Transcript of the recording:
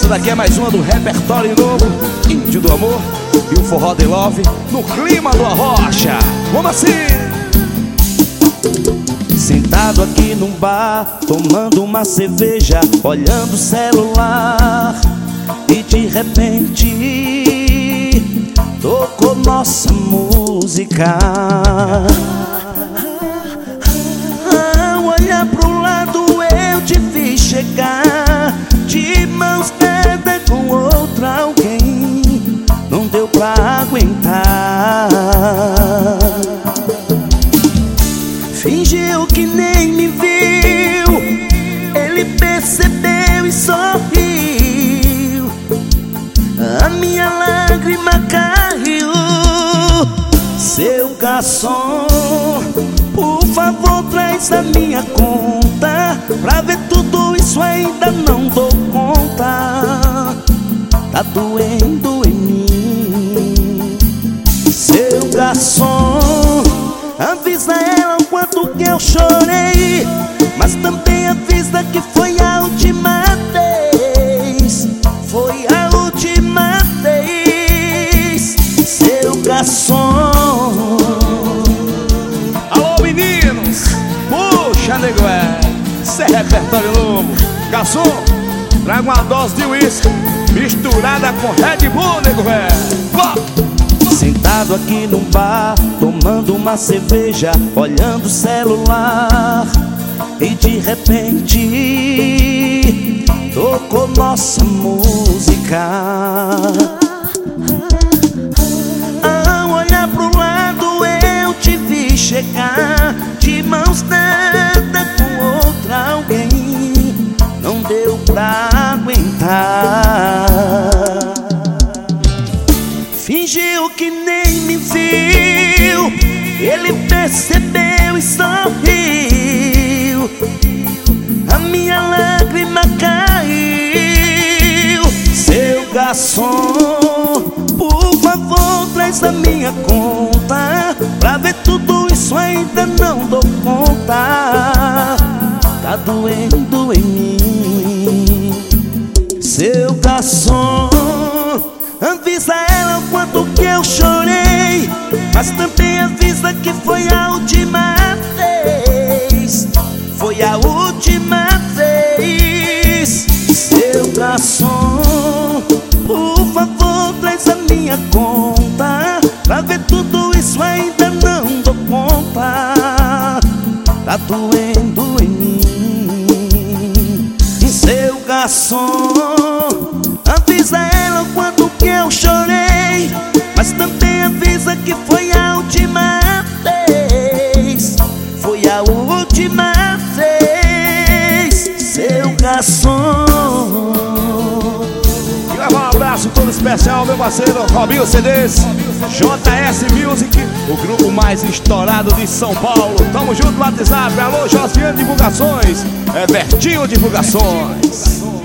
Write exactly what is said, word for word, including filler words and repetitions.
Essa daqui é mais uma do repertório novo, Índio do Amor e o Forró de Love no clima do Arrocha. Vamos assim! Sentado aqui num bar, tomando uma cerveja, olhando o celular, e de repente tocou nossa música. Ao olhar pro lado eu te vi chegar, de mãos dadas com outra alguém. Não deu pra aguentar. Fingiu que nem me viu, ele percebeu e sorriu. A minha lágrima caiu. Seu garçom, por favor, traz a minha conta. Pra ver tudo isso ainda não dou conta. Tá doendo em mim. Seu garçom, avisa ela o quanto que eu chorei, mas também avisa que foi a última vez. Foi a última vez. Seu garçom. Alô meninos, puxa nego é, isso é repertório novo. Garçom, traga uma dose de uísque misturada com Red Bull, nego é. Sentado aqui num bar, tomando uma cerveja, olhando o celular, e de repente tocou nossa música. Ao olhar pro lado eu te vi chegar, de mãos dadas com outra alguém. Não deu pra aguentar. Fingiu que nem me viu, ele percebeu e sorriu. A minha lágrima caiu. Seu garçom, por favor, traz a minha conta. Pra ver tudo isso ainda não dou conta. Tá doendo em mim. Seu garçom, avisa ela o quanto que eu chorei, mas também avisa que foi a última vez. Foi a última vez. Seu garçom, por favor, traz a minha conta. Pra ver tudo isso ainda não dou conta. Tá doendo em mim. Seu garçom, avisa ela o quanto que eu chorei, mas também avisa que foi a última vez. Foi a última vez. Seu garçom. E levar um abraço todo especial, meu parceiro Robinho C Ds, J S Music, o grupo mais estourado de São Paulo. Tamo junto no WhatsApp. Alô Josiane Divulgações, é Bertinho Divulgações.